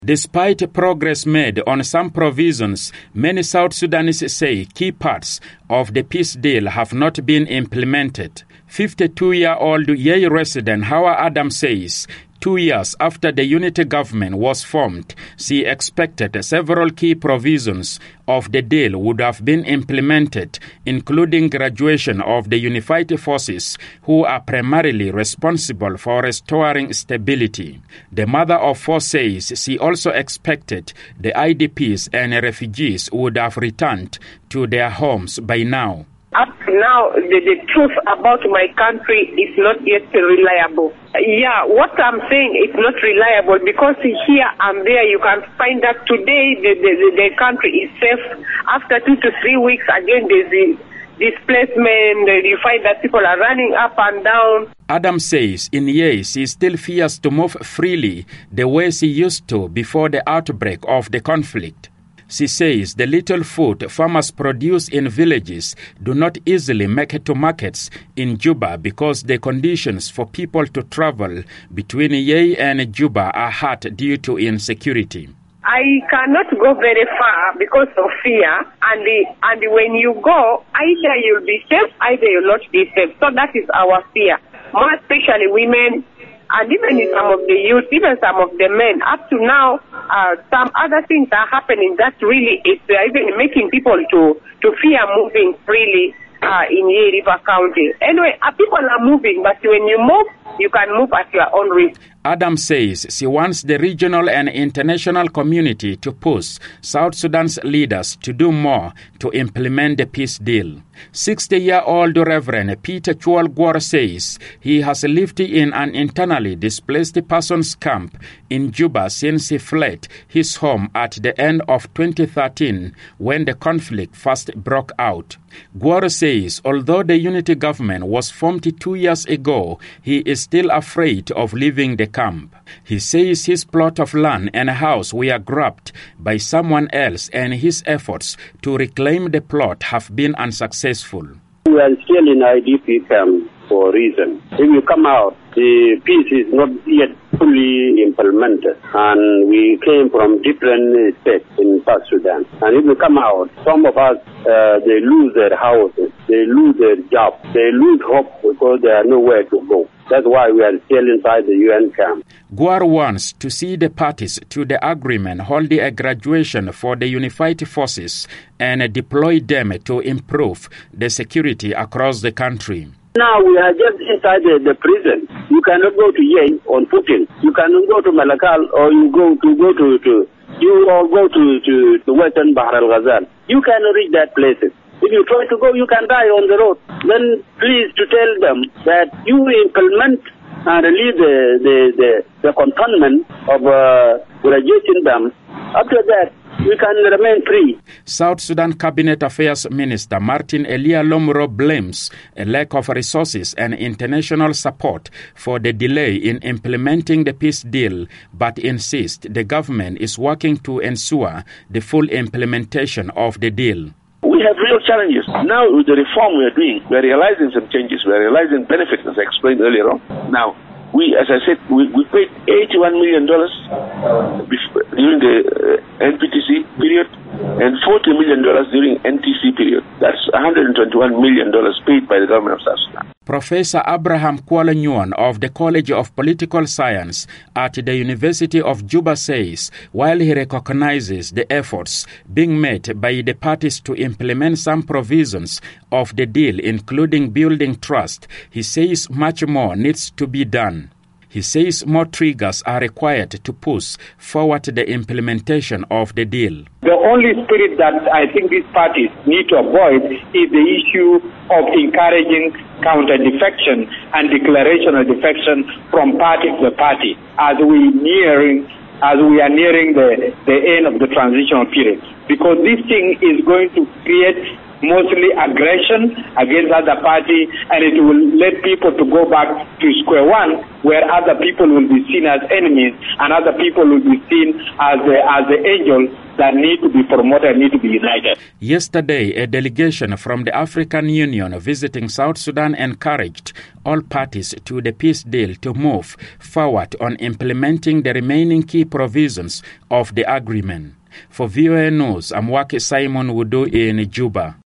Despite progress made on some provisions, many South Sudanese say key parts of the peace deal have not been implemented. 52-year-old Yei resident Hawa Adam says 2 years after the unity government was formed, she expected several key provisions of the deal would have been implemented, including graduation of the unified forces, who are primarily responsible for restoring stability. The mother of four says she also expected the IDPs and refugees would have returned to their homes by now. Up to now, the truth about my country is not yet reliable. Yeah, what I'm saying is not reliable because here and there you can find that today the country is safe. After 2 to 3 weeks, again there's the displacement. You find that people are running up and down. Adam says in years she still fears to move freely the way she used to before the outbreak of the conflict. She says the little food farmers produce in villages do not easily make it to markets in Juba because the conditions for people to travel between Yei and Juba are hard due to insecurity. I cannot go very far because of fear, and when you go, either you'll be safe, either you'll not be safe. So that is our fear, more especially women, and even some of the youth, even some of the men. Up to now, some other things are happening that really is even making people to fear moving freely in Yei River County. Anyway, people are moving, but when you move, you can move at your own risk. Adam says she wants the regional and international community to push South Sudan's leaders to do more to implement the peace deal. 60-year-old Reverend Peter Chual Gwar says he has lived in an internally displaced persons camp in Juba since he fled his home at the end of 2013 when the conflict first broke out. Gwar says although the unity government was formed 2 years ago, he is still afraid of leaving the camp. He says his plot of land and house were grabbed by someone else and his efforts to reclaim the plot have been unsuccessful. We are still in IDP camp for a reason. If you come out, the peace is not yet fully implemented, and we came from different states in South Sudan. And if you come out, some of us, they lose their houses, they lose their jobs, they lose hope because there are nowhere to go. That's why we are still inside the UN camp. Gwar wants to see the parties to the agreement holding a graduation for the unified forces and deploy them to improve the security across the country. Now we are just inside the prison. You cannot go to Yei on footing. You cannot go to Malakal, or you go to Western Bahr al Ghazal. You cannot reach that places. If you try to go, you can die on the road. Then please to tell them that you implement and release the cantonment of graduation dams. After that, we can remain free. South Sudan Cabinet Affairs Minister Martin Elia Lomro blames a lack of resources and international support for the delay in implementing the peace deal, but insists the government is working to ensure the full implementation of the deal. We have real challenges. Now with the reform we are doing, we are realizing some changes. We are realizing benefits, as I explained earlier on. Now, as I said, we paid $81 million during the NPTC period and $40 million during NTC period. That's $121 million paid by the government of South Sudan. Professor Abraham Kuala-Nyuan of the College of Political Science at the University of Juba says while he recognizes the efforts being made by the parties to implement some provisions of the deal, including building trust, he says much more needs to be done. He says more triggers are required to push forward the implementation of the deal. The only spirit that I think these parties need to avoid is the issue of encouraging counter-defection and declaration of defection from party to party as we are nearing the end of the transitional period. Because this thing is going to create mostly aggression against other party, and it will let people to go back to square one, where other people will be seen as enemies and other people will be seen as the angels that need to be promoted, need to be united. Yesterday, a delegation from the African Union visiting South Sudan encouraged all parties to the peace deal to move forward on implementing the remaining key provisions of the agreement. For VOA News, I'm Waki Simon Wudu in Juba.